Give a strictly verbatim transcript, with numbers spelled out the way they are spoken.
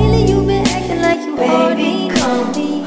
lately you've been acting like you Baby, already know come me.